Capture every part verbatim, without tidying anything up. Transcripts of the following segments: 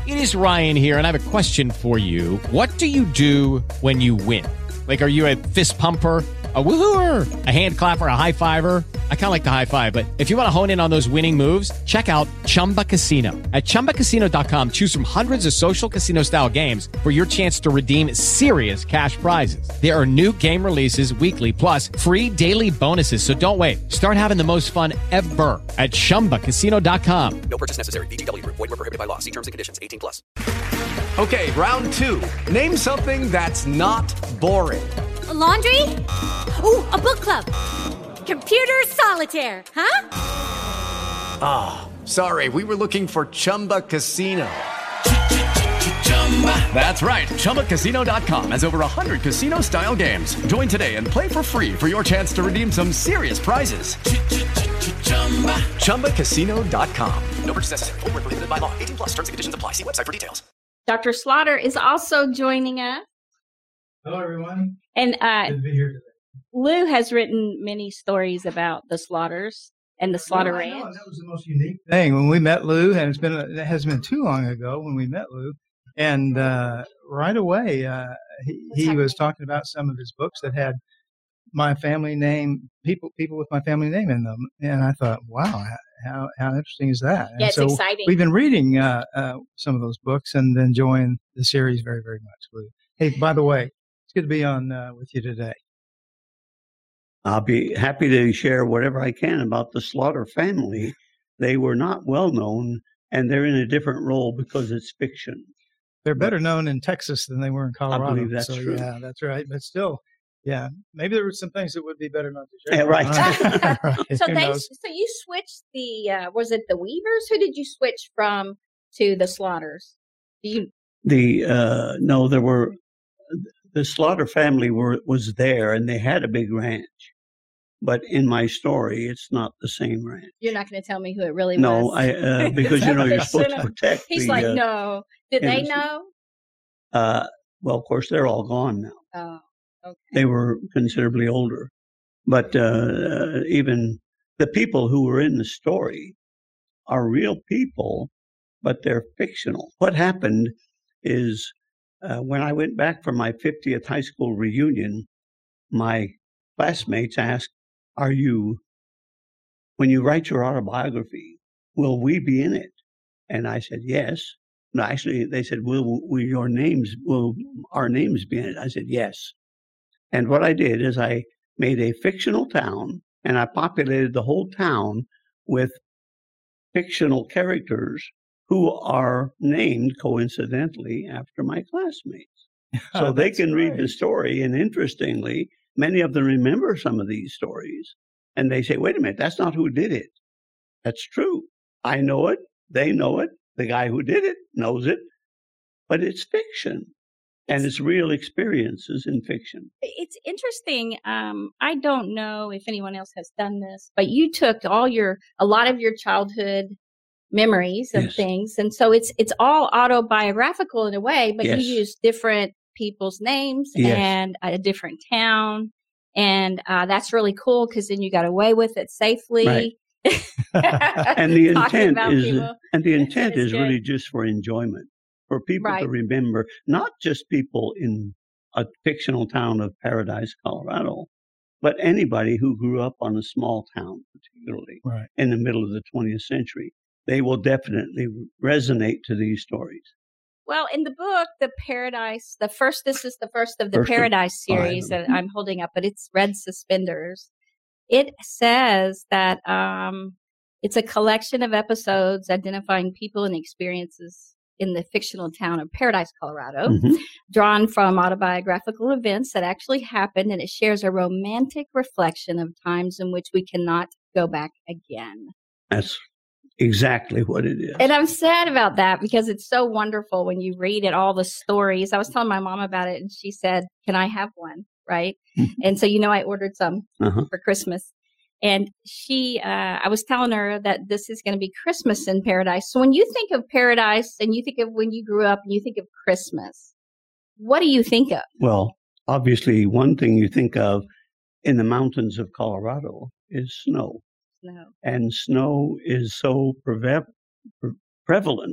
It is Ryan here, and I have a question for you. What do you do when you win? Like, are you a fist pumper, a woohooer, a hand clapper, a high fiver? I kind of like the high five, but if you want to hone in on those winning moves, check out Chumba Casino. At chumba casino dot com, choose from hundreds of social casino-style games for your chance to redeem serious cash prizes. There are new game releases weekly, plus free daily bonuses. So don't wait. Start having the most fun ever at chumba casino dot com. No purchase necessary. V G W. Void where prohibited by law. See terms and conditions. eighteen plus. Okay, round two. Name something that's not boring. A laundry? Ooh, a book club. Computer solitaire, huh? Ah, oh, sorry. We were looking for Chumba Casino. That's right. Chumba Casino dot com has over one hundred casino-style games. Join today and play for free for your chance to redeem some serious prizes. Chumba Casino dot com. No purchase necessary. Void where prohibited by law. eighteen plus. Terms and conditions apply. See website for details. Doctor Slaughter is also joining us. Hello, everyone. And uh, Good to be here today. Lou has written many stories about the Slaughters and the Slaughter well, Ranch. that was the most unique thing when we met Lou, and it's been it hasn't been too long ago when we met Lou, and uh, right away uh, he, he was talking about some of his books that had my family name, people people with my family name in them, and I thought, wow, how how interesting is that? Yeah, and it's so exciting. We've been reading uh, uh, some of those books and enjoying the series very very much, Lou. Hey, by the way, it's good to be on uh, with you today. I'll be happy to share whatever I can about the Slaughter family. They were not well known, and they're in a different role because it's fiction. They're better known in Texas than they were in Colorado. I believe that's so, true. Yeah, that's right. But still, yeah, maybe there were some things that would be better not to share. Yeah, right. right. So Who they, knows? so you switched the uh, was it the Weavers? Who did you switch from to the Slaughters? Do you? The uh, no, there were the Slaughter family were was there, and they had a big ranch. But in my story, it's not the same ranch. You're not going to tell me who it really No, was. I uh, because you know you're supposed to protect. He's the, like, uh, no. Did they innocent. know? Uh, well, of course, they're all gone now. Oh, okay. They were considerably older, but uh, even the people who were in the story are real people, but they're fictional. What happened is uh, when I went back for my fiftieth high school reunion, my classmates asked, are you, when you write your autobiography, will we be in it? And I said, yes. No, actually, they said, will, will your names, will our names be in it? I said, yes. And what I did is I made a fictional town, and I populated the whole town with fictional characters who are named coincidentally after my classmates. So Oh, they that's can read great. the story, and interestingly, many of them remember some of these stories, and they say, wait a minute, that's not who did it. That's true. I know it. They know it. The guy who did it knows it. But it's fiction, and it's real experiences in fiction. It's interesting. Um, I don't know if anyone else has done this, but you took all your, a lot of your childhood memories of Yes. things. And so it's, it's all autobiographical in a way, but Yes. you use different people's names Yes. and a different town. And, uh, that's really cool because then you got away with it safely. Right. And the Talking intent about is, people. and the intent It's is good. really just for enjoyment, for people Right. to remember, not just people in a fictional town of Paradise, Colorado, but anybody who grew up on a small town, particularly Right. in the middle of the twentieth century. They will definitely resonate to these stories. Well, in the book, the Paradise, the first, this is the first of the First of Paradise five series of that them. I'm holding up, but it's Red Suspenders. It says that um, it's a collection of episodes identifying people and experiences in the fictional town of Paradise, Colorado, Mhm. drawn from autobiographical events that actually happened, and it shares a romantic reflection of times in which we cannot go back again. That's exactly what it is. And I'm sad about that because it's so wonderful when you read it, all the stories. I was telling my mom about it and she said, can I have one? Right. And so, you know, I ordered some Uh-huh. for Christmas. And she, uh, I was telling her that this is going to be Christmas in Paradise. So when you think of Paradise and you think of when you grew up and you think of Christmas, what do you think of? Well, obviously, one thing you think of in the mountains of Colorado is snow. No. And snow is so preve- pre- prevalent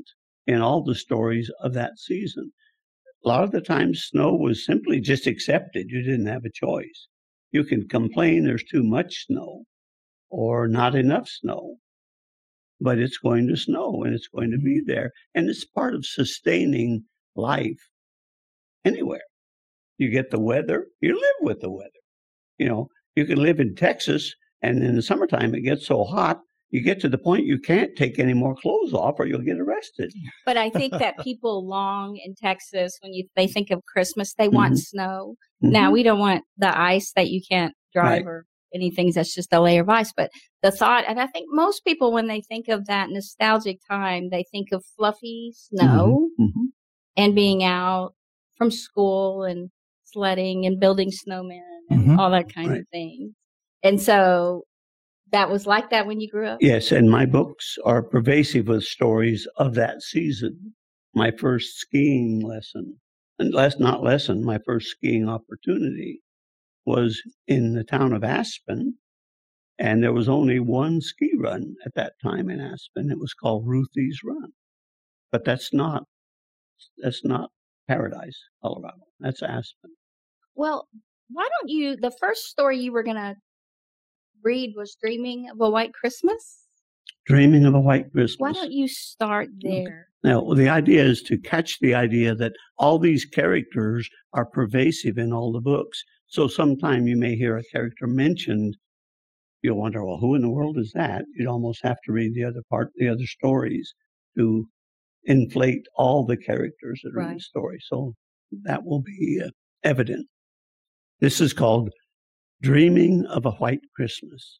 in all the stories of that season. A lot of the times, snow was simply just accepted. You didn't have a choice. You can complain there's too much snow or not enough snow, but it's going to snow and it's going to be there. And it's part of sustaining life anywhere. You get the weather, you live with the weather. You know, you can live in Texas, and in the summertime it gets so hot, you get to the point you can't take any more clothes off or you'll get arrested. But I think that people long in Texas, when you they think of Christmas, they want Mhm. snow. Mhm. Now, we don't want the ice that you can't drive Right. or anything that's just a layer of ice. But the thought, and I think most people, when they think of that nostalgic time, they think of fluffy snow Mhm. and being out from school and sledding and building snowmen and Mhm. all that kind Right. of thing. And so that was like that when you grew up? Yes, and my books are pervasive with stories of that season. My first skiing lesson, and less not lesson, my first skiing opportunity was in the town of Aspen, and there was only one ski run at that time in Aspen. It was called Ruthie's Run, but that's not that's not Paradise, Colorado. That's Aspen. Well, why don't you, the first story you were going to read was Dreaming of a White Christmas? Dreaming of a White Christmas. Why don't you start there? Now, the idea is to catch the idea that all these characters are pervasive in all the books. So sometime you may hear a character mentioned. You'll wonder, well, who in the world is that? You'd almost have to read the other part, the other stories to inflate all the characters that are in the Right. story. So that will be uh, evident. This is called Dreaming of a White Christmas.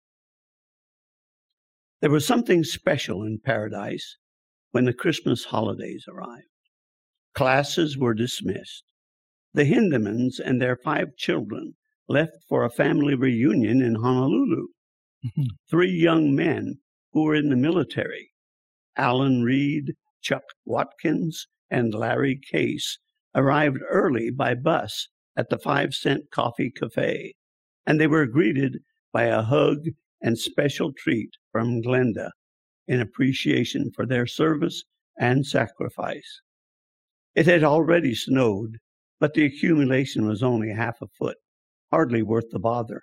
There was something special in Paradise when the Christmas holidays arrived. Classes were dismissed. The Hindemans and their five children left for a family reunion in Honolulu. Three young men who were in the military, Alan Reed, Chuck Watkins, and Larry Case, arrived early by bus at the Five Cent Coffee Cafe, and they were greeted by a hug and special treat from Glenda in appreciation for their service and sacrifice. It had already snowed, but the accumulation was only half a foot, hardly worth the bother.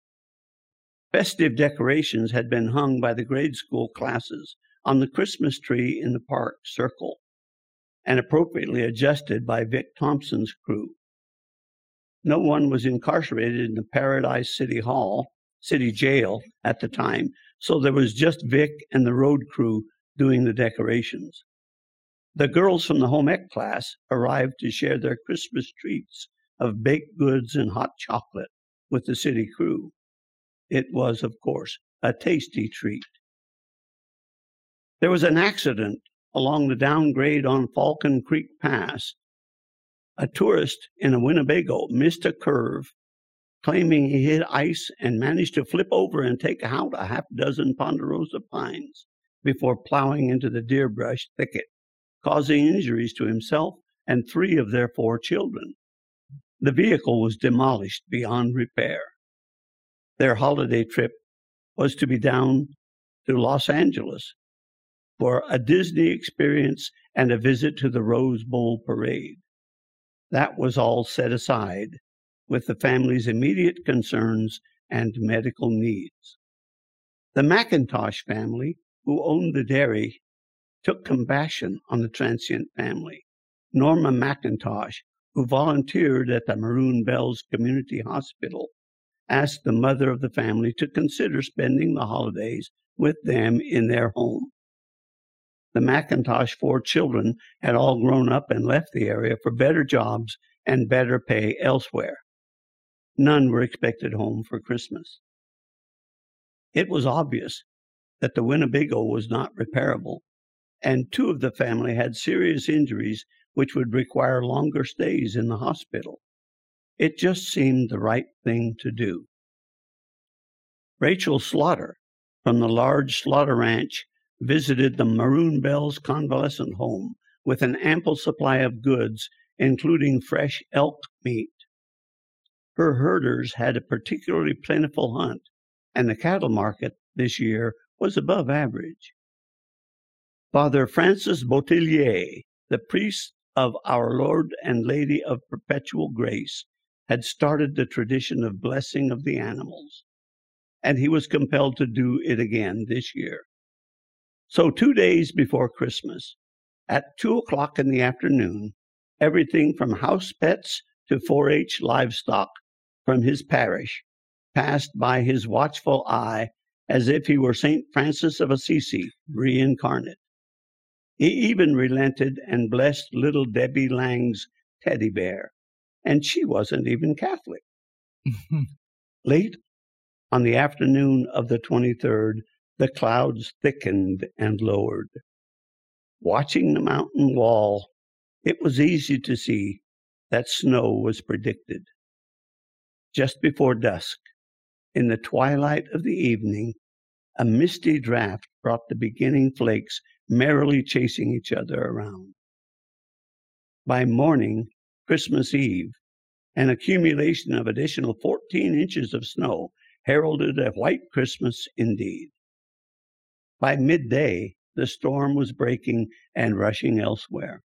Festive decorations had been hung by the grade school classes on the Christmas tree in the park circle and appropriately adjusted by Vic Thompson's crew. No one was incarcerated in the Paradise City Hall, City Jail at the time, so there was just Vic and the road crew doing the decorations. The girls from the home ec class arrived to share their Christmas treats of baked goods and hot chocolate with the city crew. It was, of course, a tasty treat. There was an accident along the downgrade on Falcon Creek Pass. A tourist in a Winnebago missed a curve, claiming he hit ice and managed to flip over and take out a half dozen ponderosa pines before plowing into the deer brush thicket, causing injuries to himself and three of their four children. The vehicle was demolished beyond repair. Their holiday trip was to be down to Los Angeles for a Disney experience and a visit to the Rose Bowl parade. That was all set aside with the family's immediate concerns and medical needs. The McIntosh family, who owned the dairy, took compassion on the transient family. Norma McIntosh, who volunteered at the Maroon Bells Community Hospital, asked the mother of the family to consider spending the holidays with them in their home. The McIntosh four children had all grown up and left the area for better jobs and better pay elsewhere. None were expected home for Christmas. It was obvious that the Winnebago was not repairable, and two of the family had serious injuries which would require longer stays in the hospital. It just seemed the right thing to do. Rachel Slaughter from the large slaughter ranch visited the Maroon Bells convalescent home with an ample supply of goods, including fresh elk meat. Her herders had a particularly plentiful hunt, and the cattle market this year was above average. Father Francis Boutillier, the priest of Our Lord and Lady of Perpetual Grace, had started the tradition of blessing of the animals, and he was compelled to do it again this year. So two days before Christmas, at two o'clock in the afternoon, everything from house pets to four H livestock from his parish passed by his watchful eye as if he were Saint Francis of Assisi reincarnate. He even relented and blessed little Debbie Lang's teddy bear, and she wasn't even Catholic. Late on the afternoon of the twenty-third, the clouds thickened and lowered. Watching the mountain wall, it was easy to see that snow was predicted. Just before dusk, in the twilight of the evening, a misty draft brought the beginning flakes merrily chasing each other around. By morning, Christmas Eve, an accumulation of additional fourteen inches of snow heralded a white Christmas indeed. By midday, the storm was breaking and rushing elsewhere.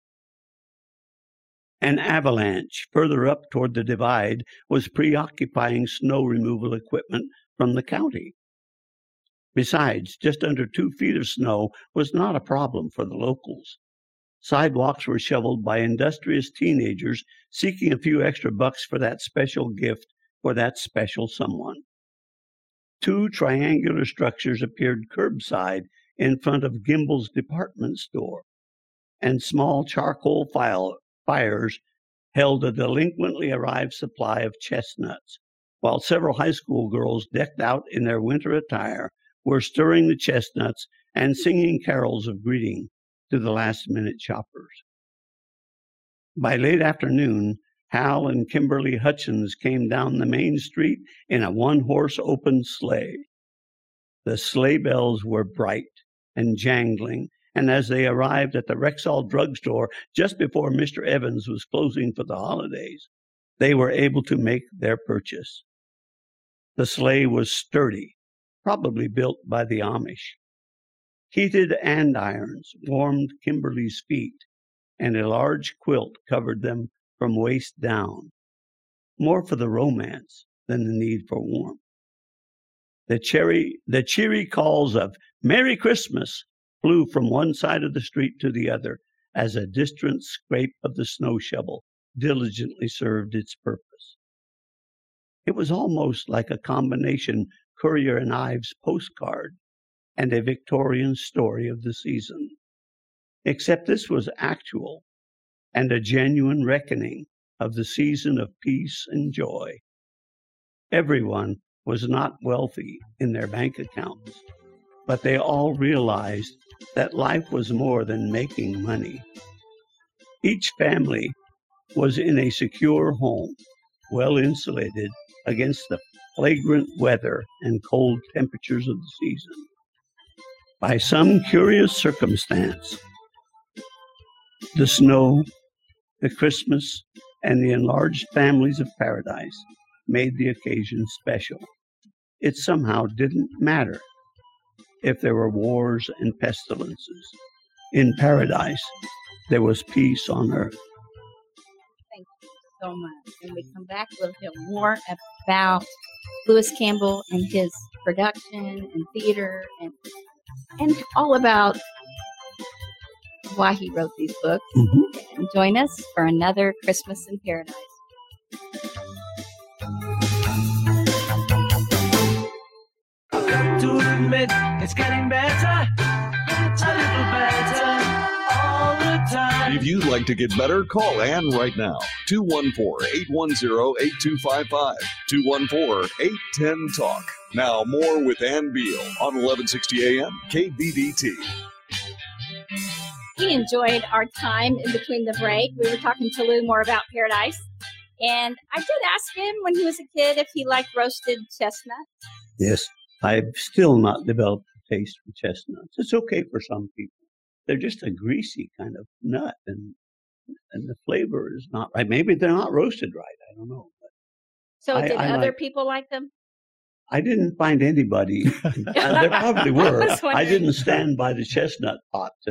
An avalanche further up toward the divide was preoccupying snow removal equipment from the county. Besides, just under two feet of snow was not a problem for the locals. Sidewalks were shoveled by industrious teenagers seeking a few extra bucks for that special gift for that special someone. Two triangular structures appeared curbside in front of Gimbel's department store, and small charcoal file, fires held a delinquently arrived supply of chestnuts, while several high school girls decked out in their winter attire were stirring the chestnuts and singing carols of greeting to the last-minute shoppers. By late afternoon, Hal and Kimberly Hutchins came down the main street in a one-horse open sleigh. The sleigh bells were bright and jangling, and as they arrived at the Rexall drugstore just before Mister Evans was closing for the holidays, they were able to make their purchase. The sleigh was sturdy, probably built by the Amish. Heated andirons warmed Kimberly's feet, and a large quilt covered them from waist down, more for the romance than the need for warmth. The, cherry, the cheery calls of "Merry Christmas" flew from one side of the street to the other as a distant scrape of the snow shovel diligently served its purpose. It was almost like a combination Currier and Ives postcard and a Victorian story of the season, except this was actual and a genuine reckoning of the season of peace and joy. Everyone was not wealthy in their bank accounts, but they all realized that life was more than making money. Each family was in a secure home, well insulated against the flagrant weather and cold temperatures of the season. By some curious circumstance, the snow, the Christmas, and the enlarged families of paradise made the occasion special. It somehow didn't matter if there were wars and pestilences. In paradise, there was peace on earth. Thank you so much. When we come back, we'll hear more about Lewis Campbell and his production and theater and and all about why he wrote these books. Mm-hmm. And join us for another Christmas in Paradise. I've got to admit, it's getting better, a little better all the time. If you'd like to get better, call Ann right now. two one four, eight one zero, eight two five five. two one four, eight one zero, talk. Now more with Ann Beal on eleven sixty A M K B B T. We enjoyed our time in between the break. We were talking to Lou more about Paradise. And I did ask him when he was a kid if he liked roasted chestnuts. Yes, I've still not developed a taste for chestnuts. It's okay for some people. They're just a greasy kind of nut, and and the flavor is not right. Maybe they're not roasted right. I don't know. But so I, did I other like, people like them? I didn't find anybody. uh, there probably were. I, I didn't stand by the chestnut pot to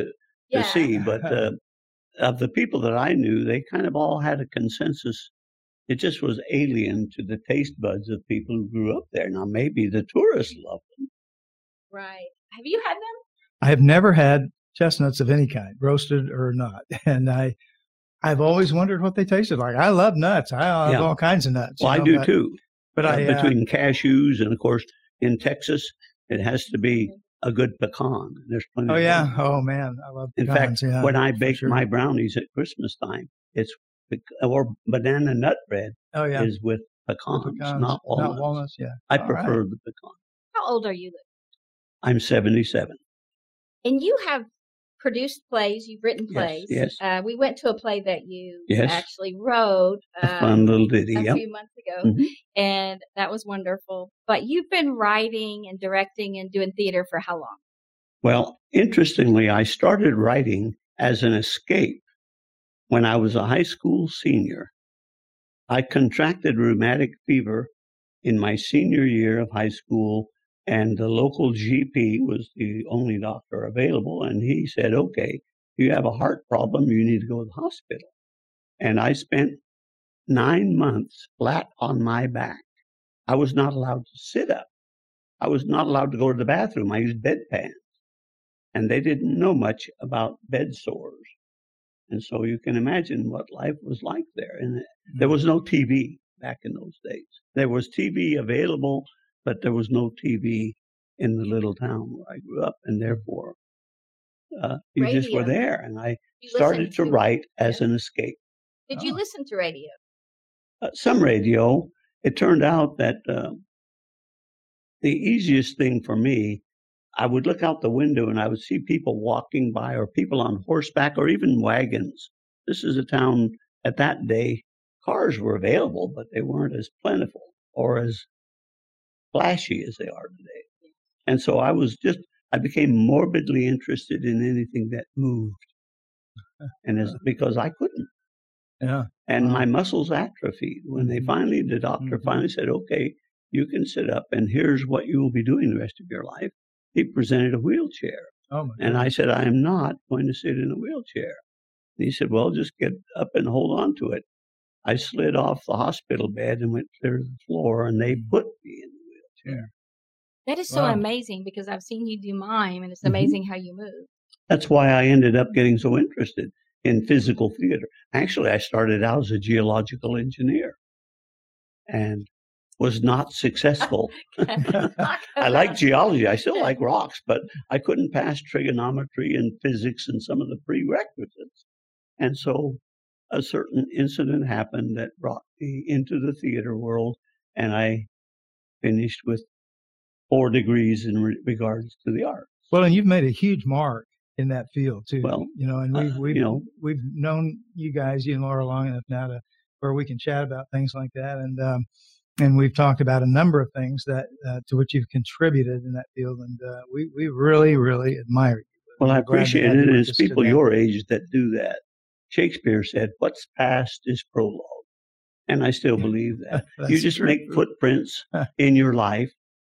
Yeah. to see. But uh, of the people that I knew, they kind of all had a consensus. It just was alien to the taste buds of people who grew up there. Now, maybe the tourists loved them. Right. Have you had them? I have never had chestnuts of any kind, roasted or not. And I, I've always wondered what they tasted like. I love nuts. I love Yeah. all kinds of nuts. Well, you I know, do but, too. But Uh, I, uh, between cashews and, of course, in Texas, it has to be a good pecan. There's plenty. oh of yeah, those. oh man, I love In pecans. fact, yeah, when I for bake sure. my brownies at Christmas time, it's bec- or banana nut bread oh yeah, is with the pecans, pecans, not walnuts. Not walnuts, yeah. I All prefer right. the pecan. How old are you? I'm seventy-seven. And you have produced plays. You've written Yes, plays. yes. Uh, we went to a play that you Yes. actually wrote A um, fun little ditty. a Yep. few months ago, Mhm. and that was wonderful. But you've been writing and directing and doing theater for how long? Well, interestingly, I started writing as an escape when I was a high school senior. I contracted rheumatic fever in my senior year of high school, and the local G P was the only doctor available. And he said, okay, you have a heart problem, you need to go to the hospital. And I spent nine months flat on my back. I was not allowed to sit up. I was not allowed to go to the bathroom. I used bedpans. And they didn't know much about bed sores. And so you can imagine what life was like there. And there was no T V back in those days. There was T V available, but there was no T V in the little town where I grew up. And therefore, uh, you just were Radio. there. And I You started listened to write as yeah. an escape. Did you Oh. listen to radio? Uh, some radio. It turned out that uh, the easiest thing for me, I would look out the window and I would see people walking by, or people on horseback, or even wagons. This is a town at that day, cars were available, but they weren't as plentiful or as flashy as they are today. And so I was just, I became morbidly interested in anything that moved. And it's because I couldn't. Yeah. And Wow. my muscles atrophied. When they Mhm. finally, the doctor Mhm. finally said, okay, you can sit up and here's what you will be doing the rest of your life. He presented a wheelchair. Oh my And I said, I am not going to sit in a wheelchair. And he said, well, just get up and hold on to it. I slid off the hospital bed and went clear to the floor, and they put me in the wheelchair. That is so Wow. amazing because I've seen you do mime, and it's Mhm. amazing how you move. That's why I ended up getting so interested in physical theater. Actually, I started out as a geological engineer and was not successful. I like geology. I still like rocks, but I couldn't pass trigonometry and physics and some of the prerequisites. And so a certain incident happened that brought me into the theater world, and I finished with four degrees in re- regards to the arts. Well, and you've made a huge mark in that field too. Well, you know, and we've uh, we've you know. we've known you guys, you and Laura, long enough now to where we can chat about things like that, and um, and we've talked about a number of things that uh, to which you've contributed in that field, and uh, we we really really admire you. Well, I We're glad to appreciate have it. you And with it's us people today. your age that do that. Shakespeare said, what's past is prologue. And I still believe that. you That's just true. make footprints in your life,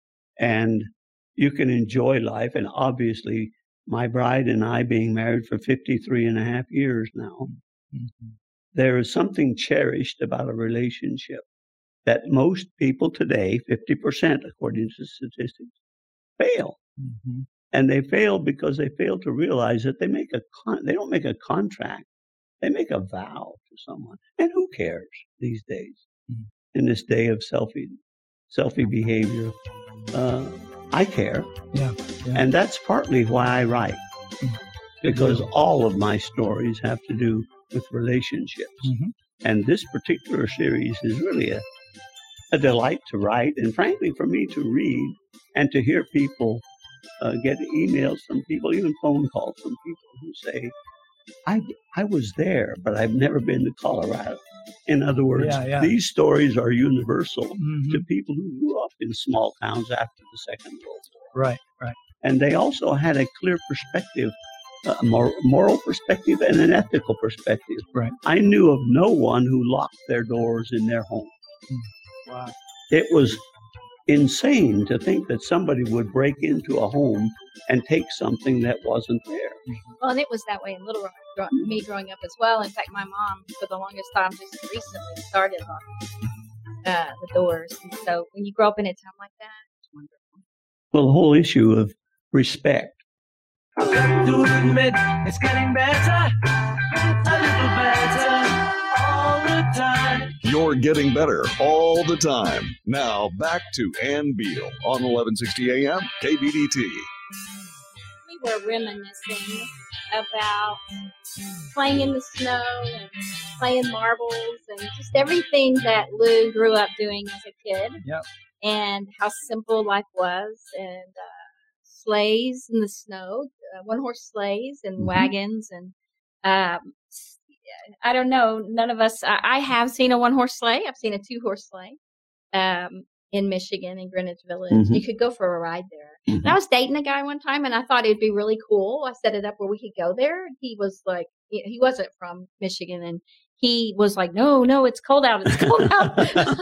and you can enjoy life. And obviously, my bride and I being married for fifty-three and a half years now, Mhm. there is something cherished about a relationship that most people today, fifty percent according to statistics, fail. Mhm. And they fail because they fail to realize that they make a con- they don't make a contract. They make a vow to someone. And who cares these days? Mhm. In this day of selfie selfie behavior, uh, I care. Yeah, yeah. And that's partly why I write. Because all of my stories have to do with relationships. Mhm. And this particular series is really a, a delight to write, and frankly, for me to read and to hear people uh, get emails from people, even phone calls from people who say, I, I was there, but I've never been to Colorado. In other words, Yeah, yeah. these stories are universal Mhm. to people who grew up in small towns after the Second World War. Right, right. And they also had a clear perspective, a mor- moral perspective and an ethical perspective. Right. I knew of no one who locked their doors in their home. Wow. It was insane to think that somebody would break into a home and take something that wasn't there. Well, and it was that way in Little Rock, grow- me growing up as well. In fact, my mom, for the longest time, just recently started locking uh, the doors. And so when you grow up in a town like that, it's wonderful. Well, the whole issue of respect. I've got to admit, it's getting better, a little better, all the time. You're getting better all the time. Now back to Ann Beal on eleven sixty A M K B D T. We were reminiscing about playing in the snow and playing marbles and just everything that Lou grew up doing as a kid. Yep. And how simple life was, and uh, sleighs in the snow, uh, one-horse sleighs and Mhm. wagons, and um, I don't know. None of us. I, I have seen a one-horse sleigh. I've seen a two-horse sleigh um, in Michigan, in Greenwich Village. Mhm. You could go for a ride there. Mhm. And I was dating a guy one time, and I thought it'd be really cool. I set it up where we could go there. He was like, he he wasn't from Michigan, and he was like, no, no, it's cold out. It's cold out.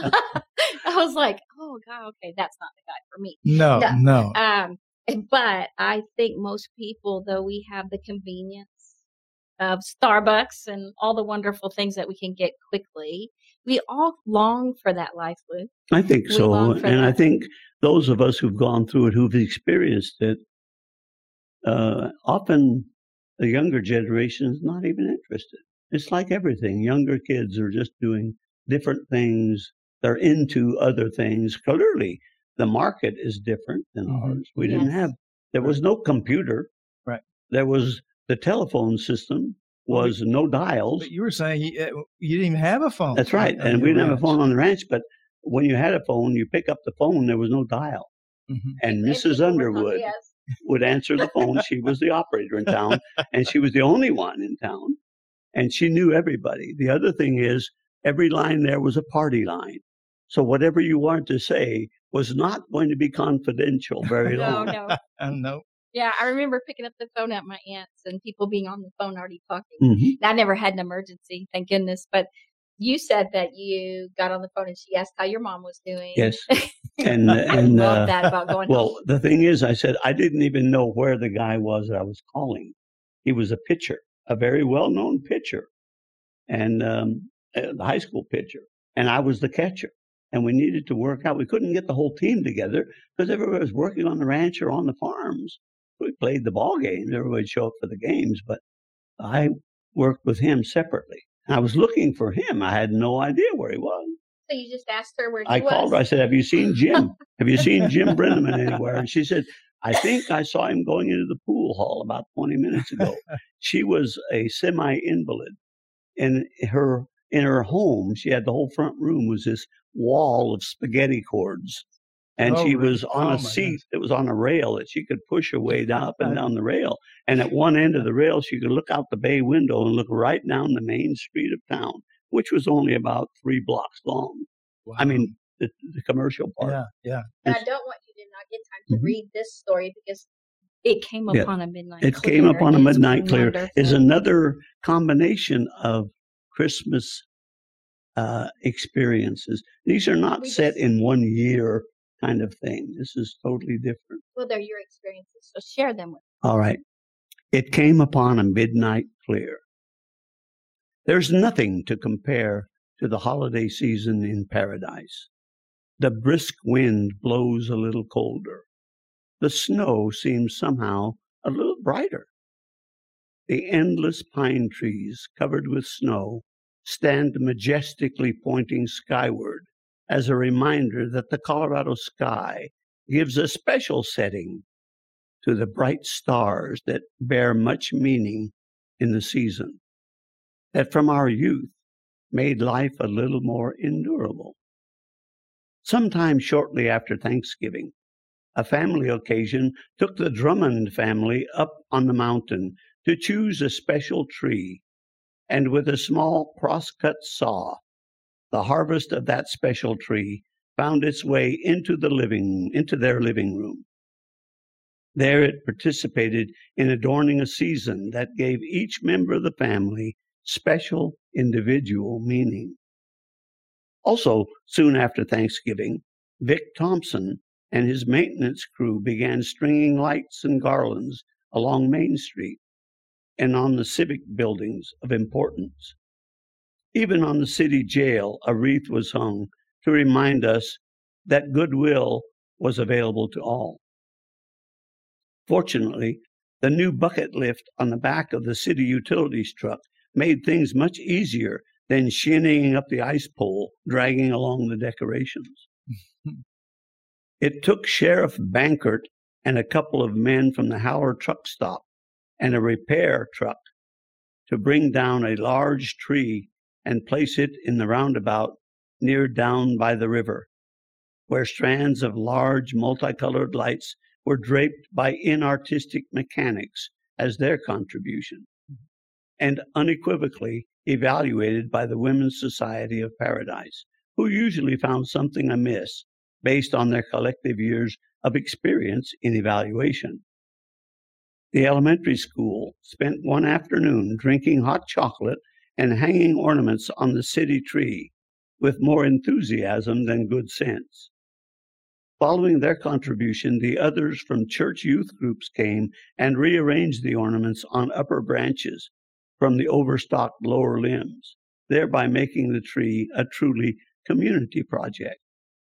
I was like, oh, God, okay, that's not the guy for me. No, no. Um, but I think most people, though we have the convenience of Starbucks and all the wonderful things that we can get quickly, we all long for that life, Lou. I think We so. long for And I that. think those of us who've gone through it, who've experienced it, uh, often the younger generation is not even interested. It's like everything. Younger kids are just doing different things. They're into other things. Clearly, the market is different than Mhm. ours. We didn't Yes. have, there was no computer. Right. There was, the telephone system was no dials. But you were saying you, uh, you didn't even have a phone. That's right. on And we your didn't have a ranch. phone on the ranch, but when you had a phone, you pick up the phone, there was no dial. Mhm. And And Missus people were Underwood yes. would answer the phone. She was the operator in town, and she was the only one in town. And she knew everybody. The other thing is, every line there was a party line. So whatever you wanted to say was not going to be confidential very No, long. no. Uh, no. Yeah, I remember picking up the phone at my aunt's and people being on the phone already talking. Mhm. I never had an emergency, thank goodness. But you said that you got on the phone and she asked how your mom was doing. Yes. And, I and love uh, that about going well, home. the thing is, I said, I didn't even know where the guy was that I was calling. He was a pitcher, a very well-known pitcher, and um, a high school pitcher. And I was the catcher. And we needed to work out. We couldn't get the whole team together because everybody was working on the ranch or on the farms. We played the ball games. Everybody would show up for the games, but I worked with him separately. And I was looking for him. I had no idea where he was. So you just asked her where he I was? called her. I said, have you seen Jim? Have you seen Jim Brenneman anywhere? And she said, I think I saw him going into the pool hall about twenty minutes ago. She was a semi-invalid. In her, in her home, she had the whole front room was this wall of spaghetti cords. And Oh, she really? was on Oh, my a seat goodness. that was on a rail that she could push her way down, up and down the rail. And at one end of the rail, she could look out the bay window and look right down the main street of town, which was only about three blocks long. I mean, the, the commercial part. Yeah, yeah. And I don't want you to not get time to Mhm. read this story because it came Yeah. upon a midnight It clear. came upon a It's midnight clear is wonderful. another combination of Christmas uh, experiences. These are not We set just- in one year kind of thing. This is totally different. Well, they're your experiences, so share them with All right. It came upon a midnight clear. There's nothing to compare to the holiday season in paradise. The brisk wind blows a little colder. The snow seems somehow a little brighter. The endless pine trees covered with snow stand majestically pointing skyward as a reminder that the Colorado sky gives a special setting to the bright stars that bear much meaning in the season, that from our youth made life a little more endurable. Sometime shortly after Thanksgiving, a family occasion took the Drummond family up on the mountain to choose a special tree, and with a small crosscut saw, the harvest of that special tree found its way into the living, into their living room. There it participated in adorning a season that gave each member of the family special individual meaning. Also, soon after Thanksgiving, Vic Thompson and his maintenance crew began stringing lights and garlands along Main Street and on the civic buildings of importance. Even on the city jail, a wreath was hung to remind us that goodwill was available to all. Fortunately, the new bucket lift on the back of the city utilities truck made things much easier than shinnying up the ice pole, dragging along the decorations. It took Sheriff Bankert and a couple of men from the Howler truck stop and a repair truck to bring down a large tree and place it in the roundabout near down by the river, where strands of large multicolored lights were draped by inartistic mechanics as their contribution, and unequivocally evaluated by the Women's Society of Paradise, who usually found something amiss based on their collective years of experience in evaluation. The elementary school spent one afternoon drinking hot chocolate and hanging ornaments on the city tree with more enthusiasm than good sense. Following their contribution, the others from church youth groups came and rearranged the ornaments on upper branches from the overstocked lower limbs, thereby making the tree a truly community project.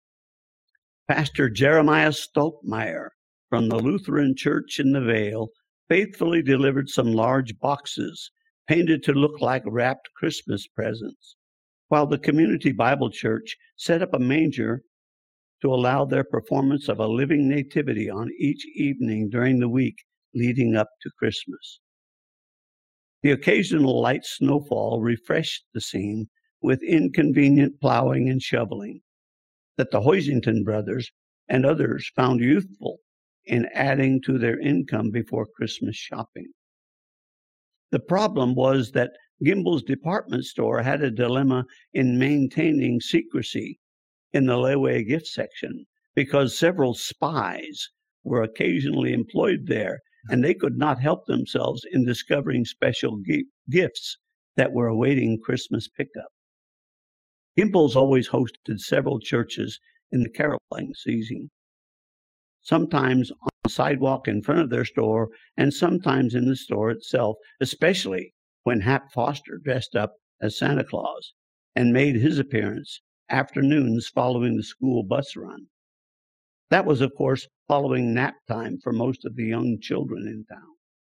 Pastor Jeremiah Stolkmeyer from the Lutheran Church in the Vale faithfully delivered some large boxes painted to look like wrapped Christmas presents, while the Community Bible Church set up a manger to allow their performance of a living nativity on each evening during the week leading up to Christmas. The occasional light snowfall refreshed the scene with inconvenient plowing and shoveling that the Hoisington brothers and others found youthful in adding to their income before Christmas shopping. The problem was that Gimbel's department store had a dilemma in maintaining secrecy in the layaway gift section because several spies were occasionally employed there, and they could not help themselves in discovering special gi- gifts that were awaiting Christmas pickup. Gimbel's always hosted several churches in the caroling season, sometimes on the sidewalk in front of their store and sometimes in the store itself, especially when Hap Foster dressed up as Santa Claus and made his appearance afternoons following the school bus run. That was, of course, following nap time for most of the young children in town.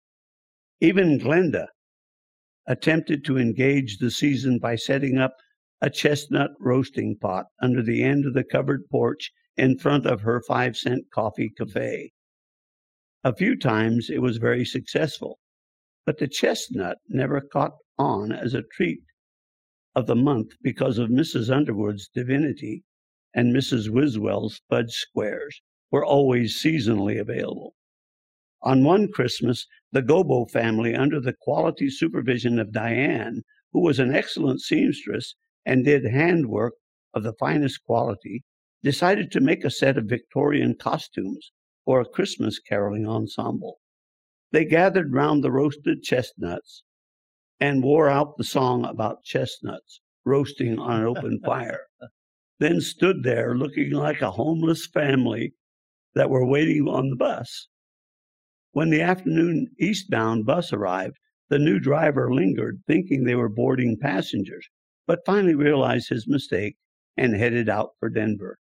Even Glenda attempted to engage the season by setting up a chestnut roasting pot under the end of the covered porch in front of her five-cent coffee cafe. A few times it was very successful, but the chestnut never caught on as a treat of the month because of Missus Underwood's divinity, and Missus Wiswell's fudge squares were always seasonally available. On one Christmas, the Gobo family, under the quality supervision of Diane, who was an excellent seamstress and did handwork of the finest quality, decided to make a set of Victorian costumes for a Christmas caroling ensemble. They gathered round the roasted chestnuts and wore out the song about chestnuts roasting on an open fire, then stood there looking like a homeless family that were waiting on the bus. When the afternoon eastbound bus arrived, the new driver lingered, thinking they were boarding passengers, but finally realized his mistake and headed out for Denver.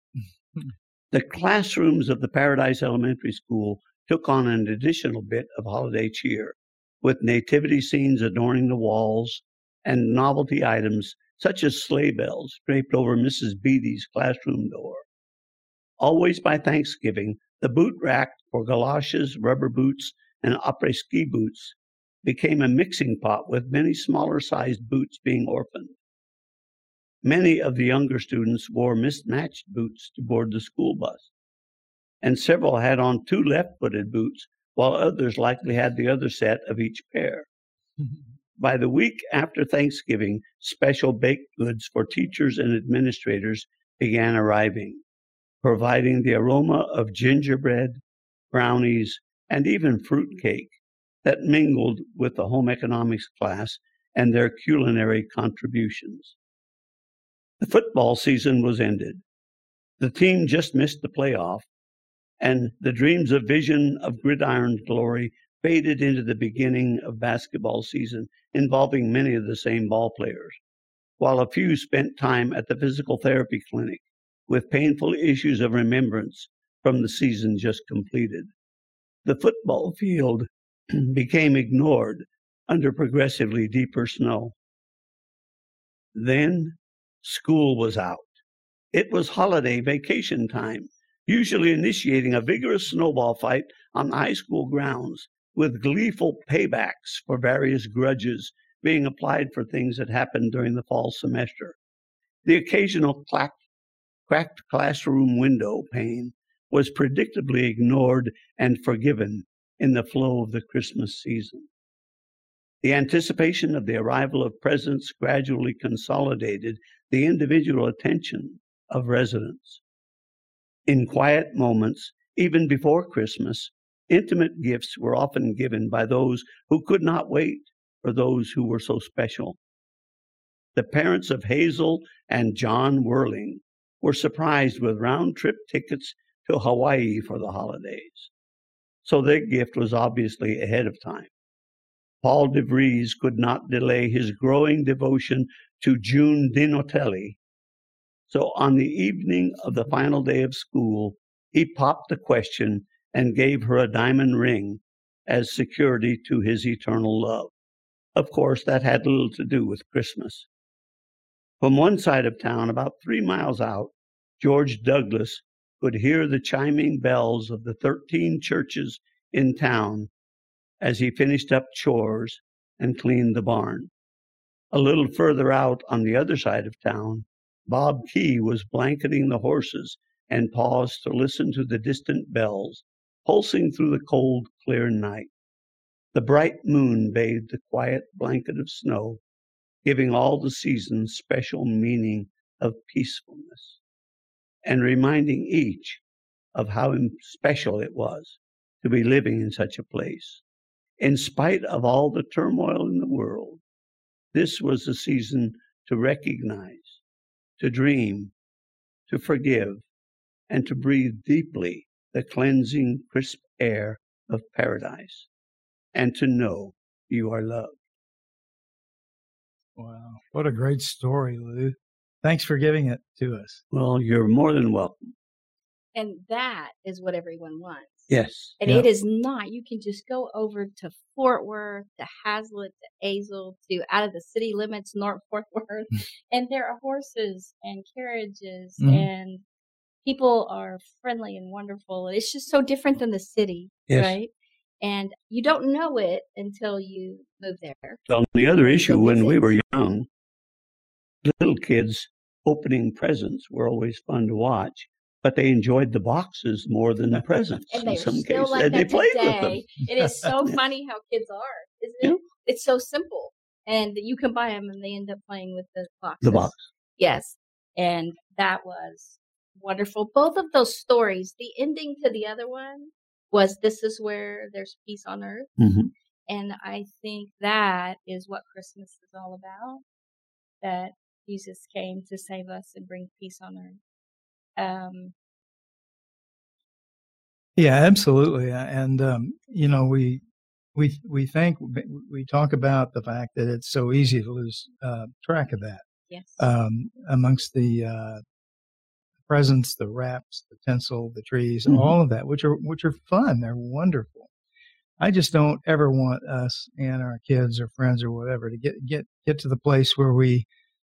The classrooms of the Paradise Elementary School took on an additional bit of holiday cheer, with nativity scenes adorning the walls and novelty items such as sleigh bells draped over Missus Beatty's classroom door. Always by Thanksgiving, the boot rack for galoshes, rubber boots, and après-ski boots became a mixing pot, with many smaller-sized boots being orphaned. Many of the younger students wore mismatched boots to board the school bus, and several had on two left-footed boots, while others likely had the other set of each pair. By the week after Thanksgiving, special baked goods for teachers and administrators began arriving, providing the aroma of gingerbread, brownies, and even fruit cake that mingled with the home economics class and their culinary contributions. The football season was ended. The team just missed the playoff, and the dreams of vision of gridiron glory faded into the beginning of basketball season, involving many of the same ball players, while a few spent time at the physical therapy clinic with painful issues of remembrance from the season just completed. The football field became ignored under progressively deeper snow. Then school was out. It was holiday vacation time, usually initiating a vigorous snowball fight on high school grounds, with gleeful paybacks for various grudges being applied for things that happened during the fall semester. The occasional clack, cracked classroom window pane was predictably ignored and forgiven in the flow of the Christmas season. The anticipation of the arrival of presents gradually consolidated the individual attention of residents. In quiet moments, even before Christmas, intimate gifts were often given by those who could not wait for those who were so special. The parents of Hazel and John Whirling were surprised with round-trip tickets to Hawaii for the holidays, so their gift was obviously ahead of time. Paul DeVries could not delay his growing devotion to June Dinotelli, so on the evening of the final day of school, he popped the question and gave her a diamond ring as security to his eternal love. Of course, that had little to do with Christmas. From one side of town, about three miles out, George Douglas could hear the chiming bells of the thirteen churches in town as he finished up chores and cleaned the barn. A little further out on the other side of town, Bob Key was blanketing the horses and paused to listen to the distant bells pulsing through the cold, clear night. The bright moon bathed the quiet blanket of snow, giving all the seasons special meaning of peacefulness, and reminding each of how special it was to be living in such a place. In spite of all the turmoil in the world, this was the season to recognize, to dream, to forgive, and to breathe deeply the cleansing, crisp air of paradise, and to know you are loved. Wow, what a great story, Lou. Thanks for giving it to us. Well, you're more than welcome. And that is what everyone wants. Yes. And Yeah. it is not. You can just go over to Fort Worth, to Hazlet, to Azle, to out of the city limits, North Fort Worth, and there are horses and carriages, Mhm. and people are friendly and wonderful. It's just so different than the city, Yes. right? And you don't know it until you move there. On the other issue, So when we visit. were young, little kids opening presents were always fun to watch, but they enjoyed the boxes more than the presents And in they're some still cases. like and they that played with them. today. It is so funny how kids are, isn't it? Yeah. It's so simple. And you can buy them and they end up playing with the boxes. The box. Yes. And that was wonderful. Both of those stories, the ending to the other one was This Is Where There's Peace on Earth. Mhm. And I think that is what Christmas is all about, that Jesus came to save us and bring peace on earth. Um, Yeah, absolutely. Uh, And, um, you know, we, we, we think, we talk about the fact that it's so easy to lose uh, track of that. yes. Um, amongst the uh, presents, the wraps, the tinsel, the trees, Mhm. all of that, which are, which are fun. They're wonderful. I just don't ever want us and our kids or friends or whatever to get, get, get to the place where we,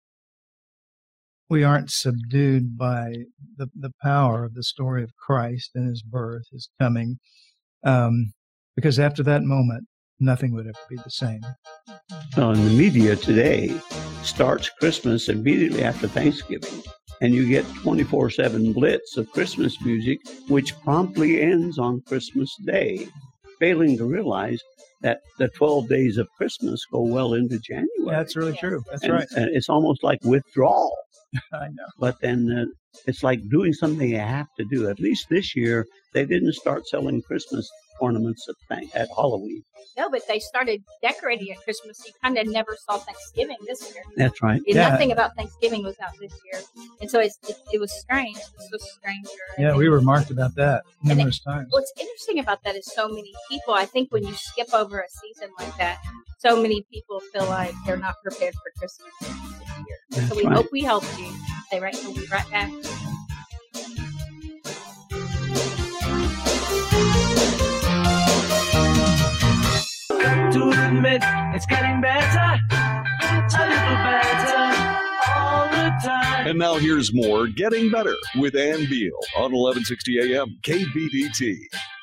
we aren't subdued by the, the power of the story of Christ and his birth, his coming. Um, because after that moment, nothing would ever be the same. Well, and the media today starts Christmas immediately after Thanksgiving, and you get twenty-four seven blitz of Christmas music, which promptly ends on Christmas Day, failing to realize that the twelve days of Christmas go well into January. That's really true. That's and, right. and it's almost like withdrawal. I know. But then uh, It's like doing something you have to do. At least this year, they didn't start selling Christmas ornaments at, th- at Halloween. No, but they started decorating at Christmas. You kind of never saw Thanksgiving this year. That's right. And Yeah. Nothing about Thanksgiving was out this year. And so it's, it, it was strange. This was stranger. Yeah, And we then- were marked about that And numerous times. What's interesting about that is so many people, I think when you skip over a season like that, so many people feel like they're not prepared for Christmas this year. That's so we right. hope we helped you. Stay right, we'll be right back. To admit, it's getting better, a little better, all the time. And now here's more Getting Better with Ann Beal on eleven sixty A M K B D T.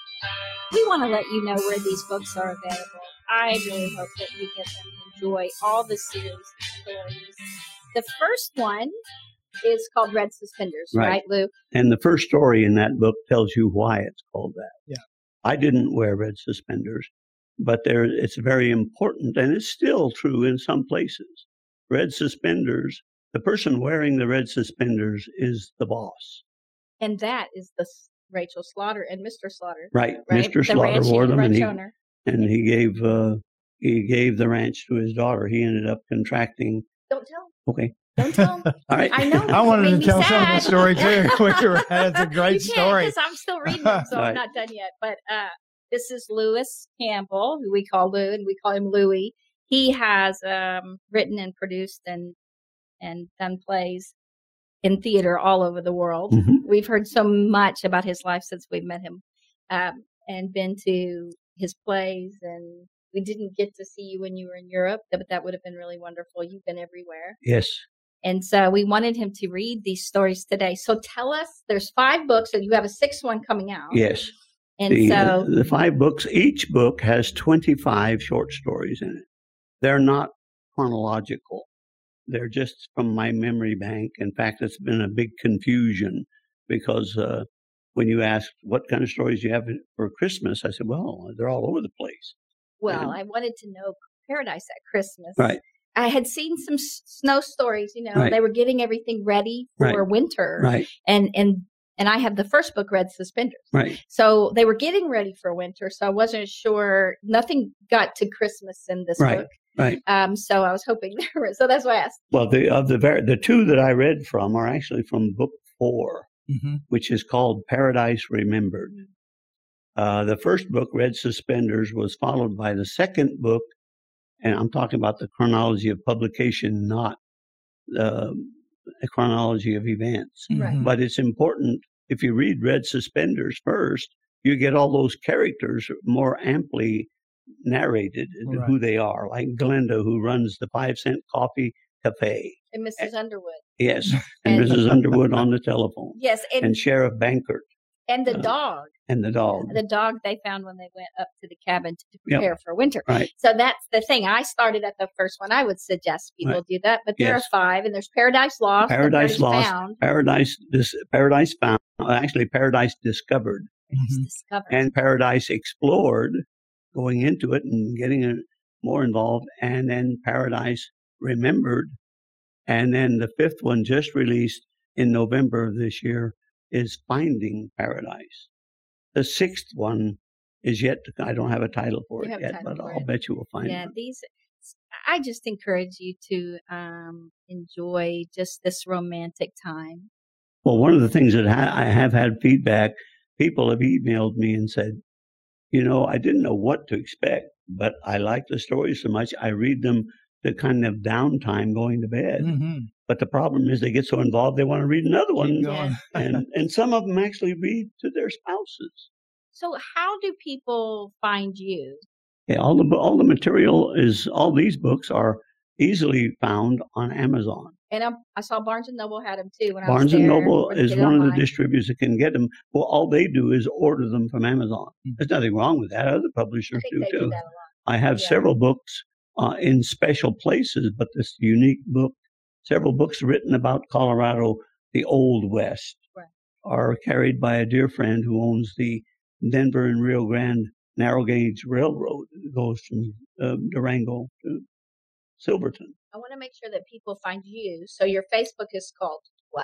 We want to let you know where these books are available. I really hope that you get them and enjoy all the series of stories. The first one is called Red Suspenders, Right. right, Lou? And the first story in that book tells you why it's called that. Yeah. I didn't wear red suspenders, but there it's very important, and it's still true in some places. Red suspenders, the person wearing the red suspenders is the boss. And that is the s- Rachel Slaughter and Mister Slaughter. Right. Right? Mister The Slaughter ranch- wore them, and ranch he, owner. and he gave uh, he gave the ranch to his daughter. He ended up contracting. Don't tell him. Okay. Don't tell him. All right. I know. I wanted It made to me tell some of the sad. story too. We were- That's a great you story. Because I'm still reading them, so I'm Right. not done yet. But uh, this is Lewis Campbell, who we call Lou, and we call him Louie. He has um, written and produced and and done plays in theater all over the world. Mhm. We've heard so much about his life since we met him, um, and been to his plays. And we didn't get to see you when you were in Europe, but that would have been really wonderful. You've been everywhere. Yes. And so we wanted him to read these stories today. So tell us, there's five books, and you have a sixth one coming out. Yes. And the, so, uh, the five books, each book has twenty-five short stories in it. They're not chronological. They're just from my memory bank. In fact, it's been a big confusion because uh, when you asked what kind of stories you have for Christmas, I said, well, they're all over the place. well, I wanted to know Paradise at Christmas. Right. I had seen some s- snow stories, you know, Right. they were getting everything ready for Right. winter. Right. And, and, and I have the first book, Red Suspenders. Right. So they were getting ready for winter. So I wasn't sure, nothing got to Christmas in this Right. book. Right. Um, so I was hoping there was, so that's why I asked. Well, the of the ver- the two that I read from are actually from book four, Mm-hmm. which is called Paradise Remembered. Uh, the first book, Red Suspenders, was followed by the second book, and I'm talking about the chronology of publication, not the a chronology of events. Right. But it's important, if you read Red Suspenders first, you get all those characters more amply narrated Right. who they are, like Glenda, who runs the five cent coffee cafe. And Missus Underwood. Yes, and And- Missus Underwood on the telephone, Yes. And, and Sheriff Bankert and the uh, dog. and the dog. The dog they found when they went up to the cabin to Yep. prepare for winter. Right. So that's the thing. I started at the first one. I would suggest people Right. do that, but there Yes. are five, and there's Paradise Lost, and Paradise Paradise Lost, Found, Paradise, dis, Paradise Found, uh, actually Paradise Discovered, Paradise Mhm. Discovered. and Paradise Explored, going into it and getting uh more involved, and then Paradise Remembered, and then the fifth one just released in November of this year is Finding Paradise. The sixth one is yet to, I don't have a title for You it have a yet, title but for I'll it. bet you will find yeah, it. these. I just encourage you to um, enjoy just this romantic time. Well, one of the things that ha- I have had feedback, people have emailed me and said, you know, I didn't know what to expect, but I like the stories so much. I read them the kind of downtime going to bed. Mm-hmm. But the problem is they get so involved they want to read another one, Keep going. and and some of them actually read to their spouses. So, how do people find you? Yeah, all the all the material is all these books are easily found on Amazon. And I'm, I saw Barnes and Noble had them too when I was Barnes there. and Noble or to is get it one of the online. distributors that can get them. Well, all they do is order them from Amazon. Mhm. There's nothing wrong with that. Other I publishers think do they too. do that a lot. I have Yeah. several books uh, in special places, but this unique book, several books written about Colorado, the Old West, Right. are carried by a dear friend who owns the Denver and Rio Grande narrow gauge railroad that goes from uh, Durango to Silverton. I want to make sure that people find you. So your Facebook is called what?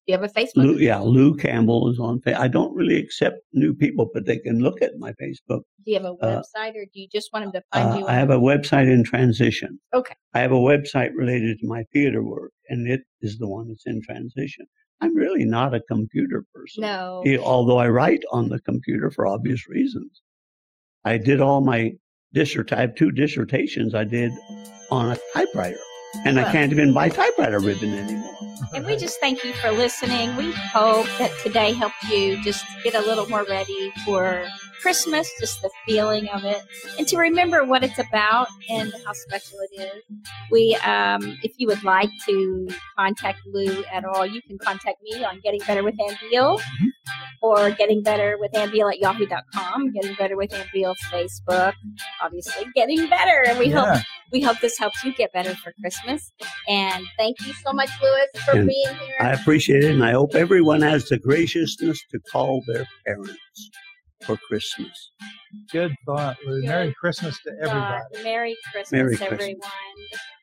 Do you have a Facebook? Lou, yeah, Lou Campbell is on Facebook. I don't really accept new people, but they can look at my Facebook. Do you have a Uh, website, or do you just want them to find Uh, you? I have a website in transition. Okay. I have a website related to my theater work, and it is the one that's in transition. I'm really not a computer person. No. Eh, Although I write on the computer for obvious reasons. I did all my dissert. I have two dissertations I did on a typewriter, and I Well. can't even buy typewriter ribbon anymore. And we just thank you for listening. We hope that today helped you just get a little more ready for Christmas, just the feeling of it, and to remember what it's about and how special it is. We, um, if you would like to contact Lou at all, you can contact me on Getting Better with Ann Beal, or Getting Better with Ann Beal at yahoo dot com, Getting Better with Ann Beal Facebook, obviously Getting Better. And we Yeah. hope we hope this helps you get better for Christmas. And thank you so much, Louis, for And being here. I appreciate it, and I hope everyone has the graciousness to call their parents for Christmas. Good thought, Lou. Good Merry Christmas to everybody. God, Merry Christmas, Merry Christmas. everyone.